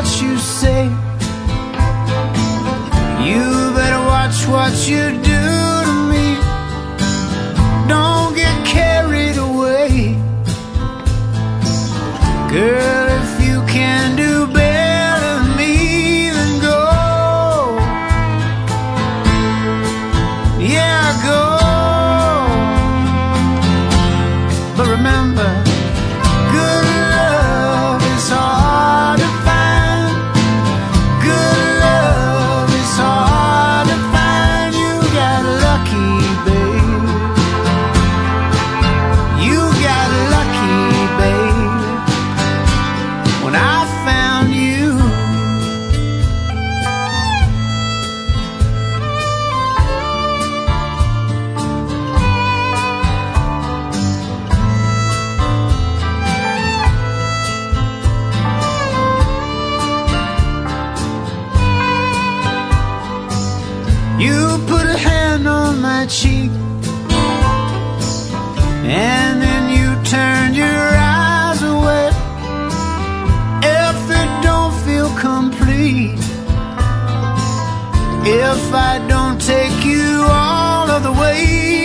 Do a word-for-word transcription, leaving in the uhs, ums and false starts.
what you say. You better watch what you do to me. Don't get carried away. Girl, if you can do better than me, then go. Yeah, go. But remember, good love is hard to find. Good love is hard to find. You got lucky, babe. You got lucky, babe, when I found you. You put a hand on my cheek, and then you turned your eyes away. If it don't feel complete, if I don't take you all of the way,